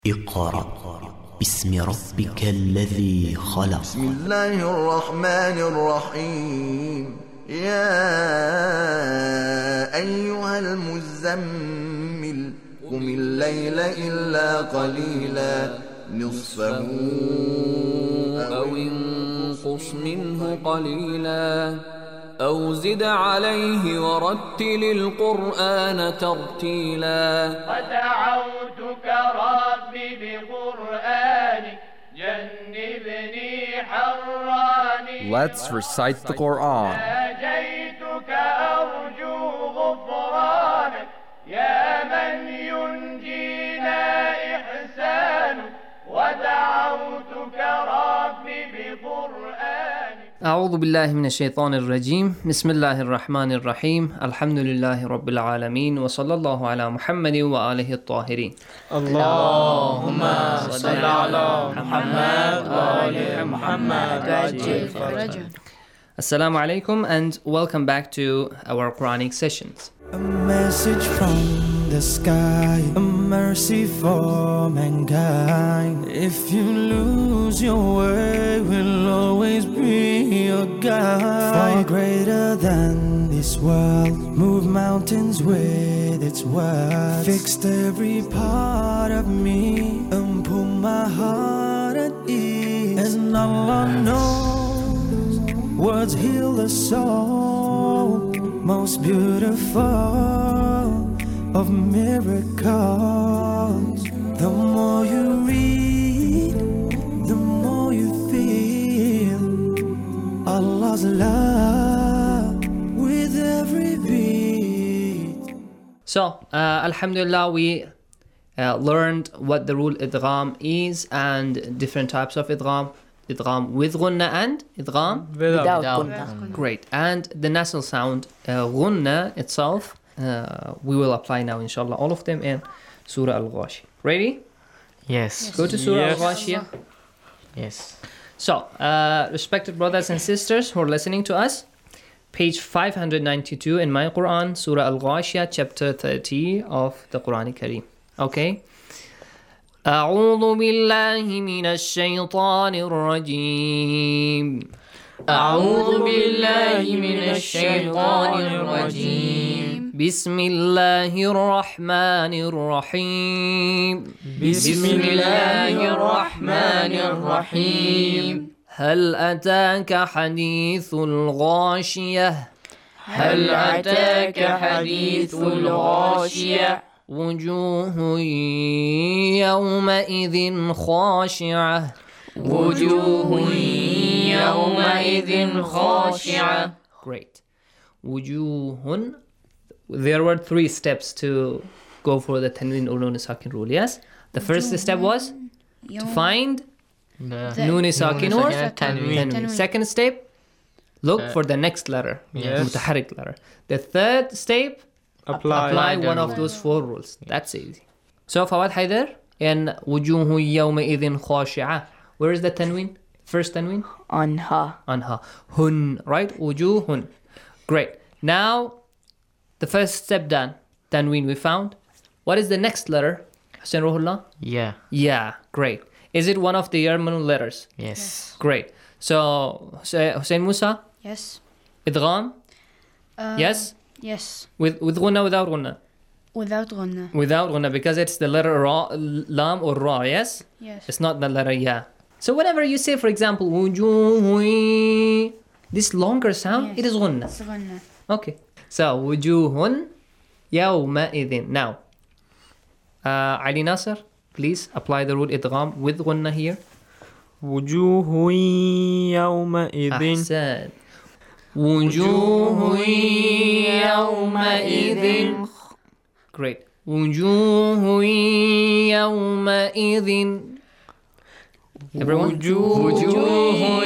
اقرأ باسم ربك الذي خلق. بسم الله الرحمن الرحيم. يا أيها المزمل قم الليل إلا قليلا نصفه أو انقص منه قليلا أو زد عليه ورتل القرآن ترتيلا. ودعوتك ربي بقرآنك جنبني حراني. Let's recite the Quran. ناجيتك أرجو غفرانك يا من ينجينا إحسانك. ودعوتك ربي بقرآنك. أعوذ بالله من الشيطان الرجيم. بسم الله الرحمن الرحيم. الحمد لله رب العالمين وصلى الله على محمد وآله الطاهرين. اللهم صل على محمد وآل محمد وعجل. Assalamu alaikum and welcome back to our Quranic sessions. A message from the sky, a mercy for mankind. If you lose your way, we'll always be your guide. Far greater than this world, move mountains with its words. Fixed every part of me and put my heart at ease. And Allah knows words heal the soul. Most beautiful of miracles. The more you read, the more you feel Allah's love with every beat. So, Alhamdulillah, we learned what the rule idgham is and different types of idgham. Idgham with ghunna and idgham without. Great. And the nasal sound ghunna itself, we will apply now inshallah all of them in Surah Al-Ghashiyah. Ready? Yes. Go to Surah Yes. Al-Ghashiyah. Yes. So, respected brothers and sisters who are listening to us, page 592 in my Quran, Surah Al-Ghashiyah, chapter 30 of the Quran Kareem. Okay? أعوذ بالله من الشيطان الرجيم. أعوذ بالله من الشيطان الرجيم. بسم الله الرحمن الرحيم. بسم الله الرحمن الرحيم. هل أتاك حديث الغاشية. هل أتاك حديث الغاشية. وجوه يومئذ خاشعة. وجوه يومئذ خاشعة. Great. وجوه. There were 3 steps to go for the tanween or nun sakin rule. Yes. The first step was to find nun sakin or tanween. Second step, look for the next letter, mutaharrik letter. The third step, apply one of those 4 rules. That's easy. So Fawad Haider, in وجوه يومئذ خاشعة, where is the tanween? First tanween? Anha. Anha. Hun, right? وجوه. Great. Now, the first step done. Tanween we found. What is the next letter? Hussein Ruhullah? Yeah. Yeah, great. Is it one of the Yarmanu letters? Yes. Great. So, Hussein Musa? Yes. Idgham? Yes? Yes. With ghunna, without ghunna? Without ghunna. Without ghunna, because it's the letter ra, lam or ra, yes? Yes. It's not the letter ya. So whenever you say, for example, wujuh, this longer sound, Yes. it is ghunna. It's ghunna. Okay. So, wujuhun yawma'idhin. Now, Ali Nasser, please apply the rule idgham with ghunna here. وجوه يومئذ Ahsan. وجوه يومئذ. Great. وجوه يومئذ. Everyone? وجوه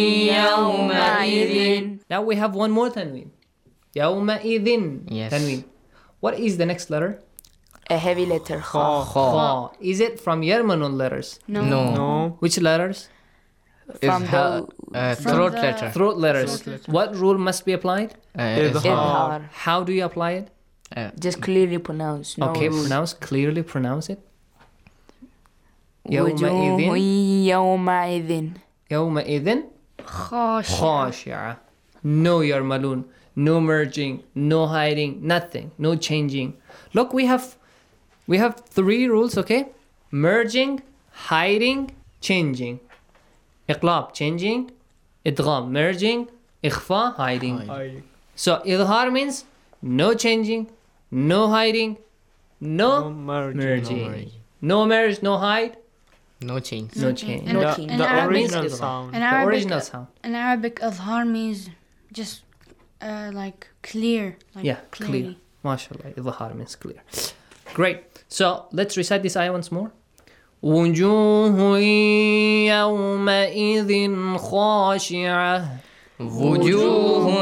يومئذ. Now we have one more tanween. يومئذ. Yes. Tanween. What is the next letter? A heavy letter. Kha. Kha. Is it from Yarmanun letters? No. Which letters? From the Throat letter. Throat letters. What rule must be applied? Idhar. How do you apply it? Just clearly pronounce. No Okay, rule. clearly pronounce it. وجوه يومئذ يومئذ خاشعة. No yarmalun, no merging, no hiding, nothing, no changing. Look, we have 3 rules, okay? Merging, hiding, changing. Iqlab, changing. Idgham, merging. Ikhfa, hiding. So idhar means no changing, no hiding, no merging. No merge, no hide, No change. no change. In Arabic, sound. in The Arabic, original sound. in Arabic, adhar means just like clear. Like Yeah, clearly. clear. MashaAllah, idhar means clear. Great. So let's recite this ayah once more. وجوه يومئذ خاشعة. وجوه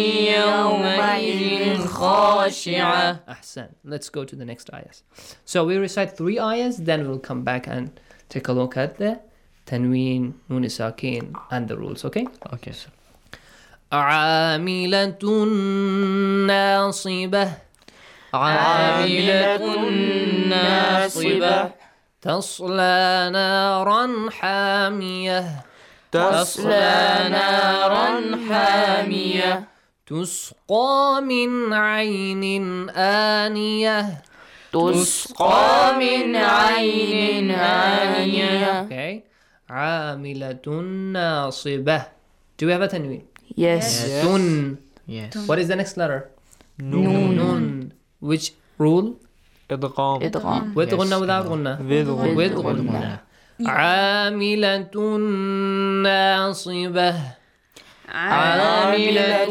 يومئذ خاشعة. Ahsan. Let's go to the next ayahs. So we recite 3 ayahs, then we'll come back and take a look at the tanween, nun sakin, and the rules, okay? Okay, sir. عاملة ناصبة عاملة ناصبة تصلى نارا حامية تصلى نارا حامية تسقى من عين آنية تسقى من عين آنية. Okay. عاملة ناصبة. Do we have a tanween? Yes. Tun. Yes. What is the next letter? Nun. Nun. Which rule? إدغام. إدغام. With غنة without غنة? With غنة. عاملة ناصبة. عاملة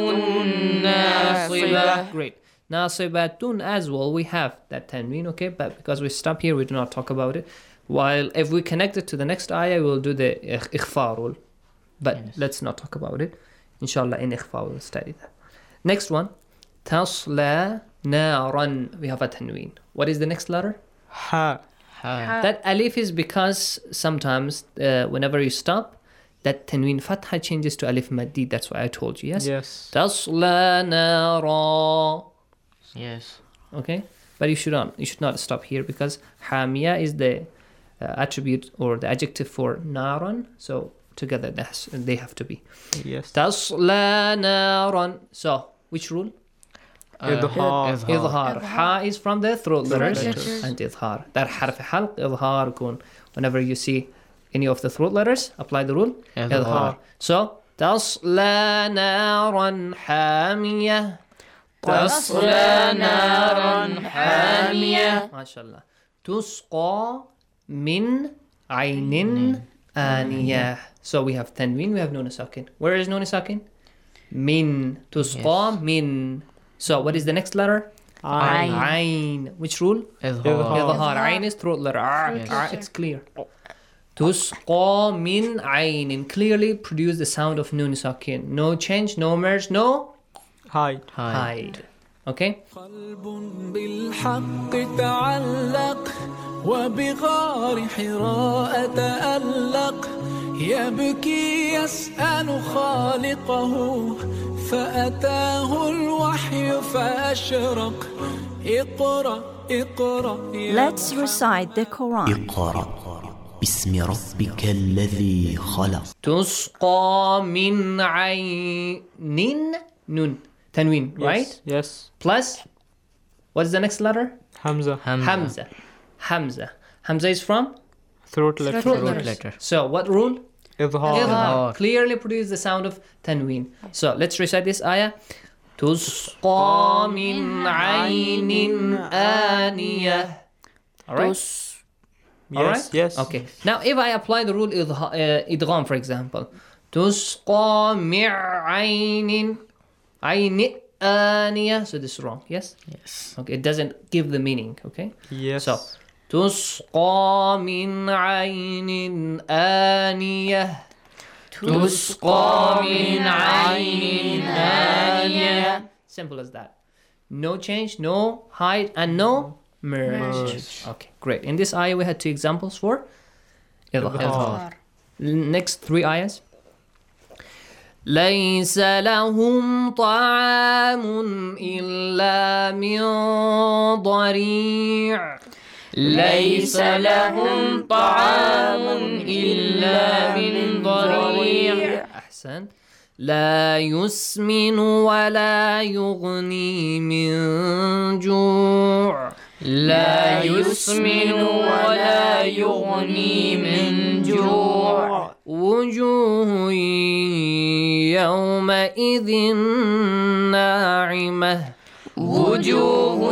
ناصبة. Great. Nasibatun as well, we have that tanween, okay? But because we stop here, we do not talk about it. While if we connect it to the next ayah, we'll do the ikhfa rule. But let's not talk about it. Inshallah, in ikhfa, we'll study that. Next one. Tasla naran. We have a tanween. What is the next letter? Ha. That alif is because sometimes whenever you stop, that tanween fatha changes to alif madid. That's why I told you, yes? Yes. Tasla nara. Yes. Okay? But you should not stop here because hamiya is the attribute or the adjective for naran. So together they have to be. Yes. Tasla naran. So which rule? إظهار. إظهار. Ha is from the throat letters. letters. And إظهار. That حرف حلق إظهار يكون. Whenever you see any of the throat letters, apply the rule. إظهار. So تصلى نارا حامية. تصلى نارا حامية. ما شاء الله. تسقى من عين آنية. So we have tanween, we have nun sakin. Where is nun sakin? Min. تسقى min. So what is the next letter? Ayn. Ayn. Which rule? إظهار. Ayn is throat letter. It's clear. تسقى من عين. Clearly produce the sound of nun sakin. No change, no merge, no hide. Okay? قلب بالحق تعلق وبغار حراء تألق يبكي يسأل خالقه فأتاه الوحي فأشرق اقرأ اقرأ Let's recite the Quran. اقرأ باسم ربك الذي خلق. تسقى من عين nun. Tanween, right? Yes. Plus, what is the next letter? Hamza. Hamza. Hamza is from? Throat letter. Throat letter. So, what rule? إظهار. Idhar. Clearly produce the sound of tanween. So, let's recite this ayah. تسقى من عين آنية. Alright? Alright? Yes. Okay. Now, if I apply the rule idgham, for example, تسقى من عين آنية. So this is wrong. Yes? Yes. Okay. It doesn't give the meaning. Okay. Yes. So تسقى من عين آنية. تسقى من عين آنية. Simple as that. No change, no hide, and no merge. Okay, great. In this ayah, we had 2 examples for إظهار. Next 3 ayahs. ليس لهم طعام إلا من ضريع. ليس لهم طعام أحسن. لا يسمن ولا يغني من جوع. لا يسمن ولا يغني من جوع. وجوه يومئذ ناعمة. وجوه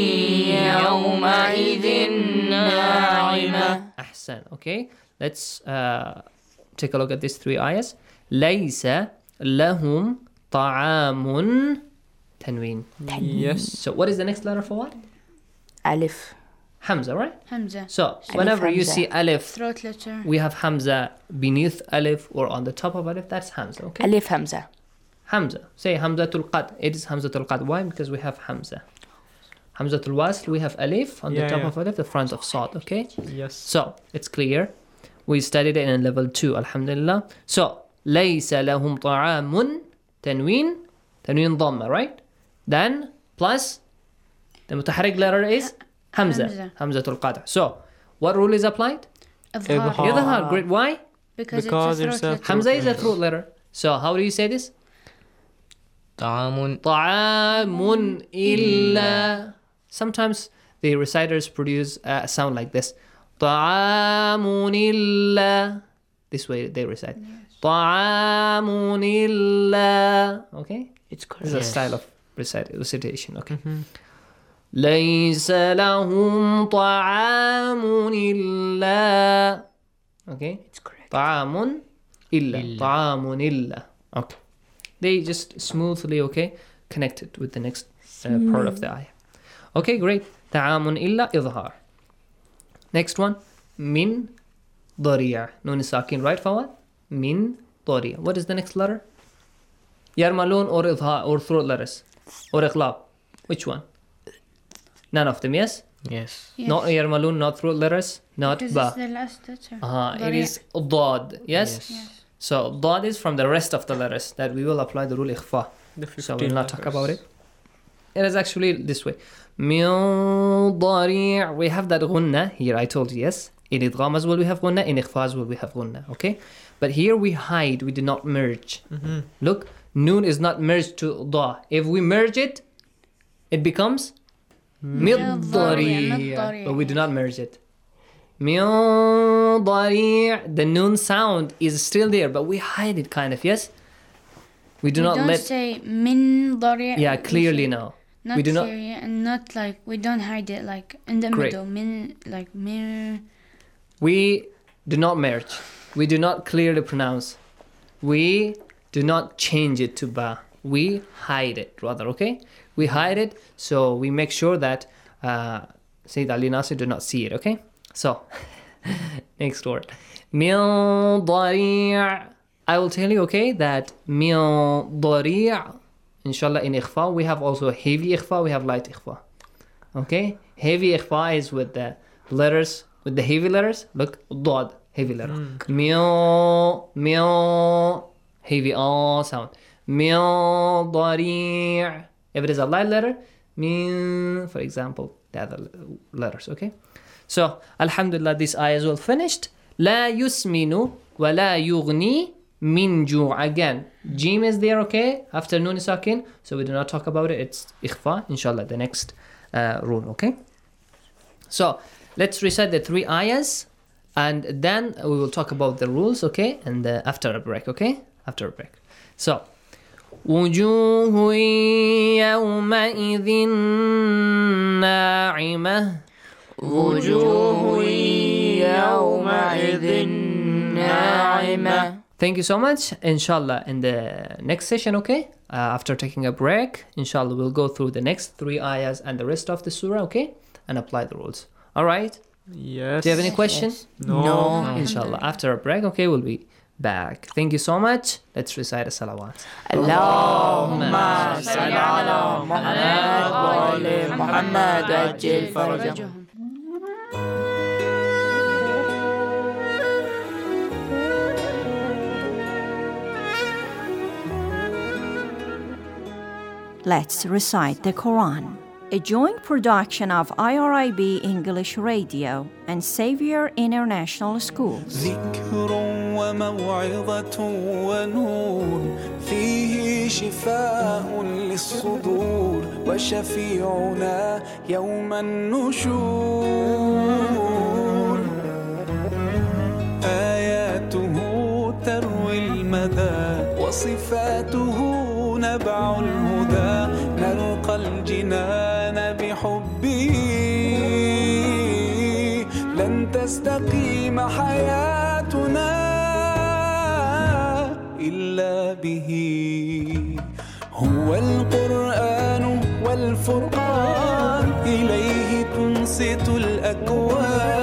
يومئذ ناعمة. أحسن. Okay, let's take a look at these three ayahs. ليس لهم طعام تنوين. Yes. So what is the next letter for what? Alif. Hamza, right? Hamza. So whenever you see alif, Throat letter. we have Hamza beneath alif or on the top of alif. That's Hamza. Okay. Alif Hamza. Hamza. Say Hamzatul Qad. It is Hamzatul Qad. Why? Because we have Hamza. Hamzatul Wasl, we have alif on the top of alif, the front of Sad. Okay. Yes. So it's clear. We studied it in level 2. Alhamdulillah. So ليس لهم طعام تنوين ضمة, right? Then plus the متحرك letter is Hamza. Hamzatul Qad. So what rule is applied? Idhar. Great. Why? Because it's a throat letter. Hamza is a throat letter. So how do you say this? طعام. طعام إلا. Sometimes the reciters produce a sound like this. طعام إلا. This way they recite. طعام إلا. Okay? It's correct. This is a style of recitation. Okay. ليس لهم طعام إلا. Okay? It's correct. طعام إلا. طعام إلا. Okay. They just smoothly, okay, connect it with the next part of the ayah. Okay, great. طعام إلا إظهار. Next one. من ضريع. Nun sakin, right, Fawad? Min ضريع. What is the next letter? يرملون or إظهار or throat letters or إقلاب. Which one? None of them, yes? Yes. Not يرملون, not throat letters, not Because ba. it's the last letter. It is ضاد, yes? So ضاد is from the rest of the letters that we will apply the rule إخفاء. So we'll not talk about it. It is actually this way. من ضريع. We have that غنة here, I told you, yes? In إدغام as well we have غنة, in إخفاء as well we have غنة, okay? But here we hide, we do not merge. Look, noon is not merged to ضا. If we merge it, it becomes من ضريع. But we do not merge it. من ضريع. The noon sound is still there, but we hide it kind of, yes? We do not don't let... say min ضريع. Yeah, clearly no. Not We do not... clear, and not like, we don't hide it like in the Great. middle. Min, like min. We do not merge. We do not clearly pronounce. We do not change it to ba. We hide it rather, okay? We hide it, so we make sure that Sayyid Ali Nasir do not see it, okay? So, next word. Min ضريع. I will tell you, okay, that من ضريع, inshallah, in ikhfa, we have also heavy ikhfa, we have light ikhfa. Okay? Heavy ikhfa is with the letters, with the heavy letters. Look, ضاد, heavy letter. من, heavy sound. من ضريع. If it is a light letter, min, for example, the other letters, okay? So, alhamdulillah, this ayah is all finished. لا يسمن ولا يغني min ju'. Again, jim is there, okay, after nun sakin, so we do not talk about it. It's ikhfa, inshallah, the next rule, okay? So let's recite the 3 ayahs and then we will talk about the rules, okay, and after a break, okay, after a break. So وجوه يومئذ ناعمة. وجوه يومئذ ناعمة. Thank you so much. Inshallah, in the next session, okay? After taking a break, inshallah, we'll go through the next 3 ayahs and the rest of the surah, okay? And apply the rules. All right? Yes. Do you have any questions? No. Inshallah. After a break, okay, we'll be back. Thank you so much. Let's recite a salawat. اللهم صل على محمد وآل محمد وعجل فرجهم. Let's recite the Quran. A joint production of IRIB English Radio and Xavier International Schools. وموعظة ونور، فيه شفاء للصدور وشفيعنا يوم النشور. آياته تروي المدى وصفاته نبع الهدى، نلقى الجنان بحبه، لن تستقيم حياتنا إلا به. هو القرآن والفرقان، إليه تنصت الأكوان،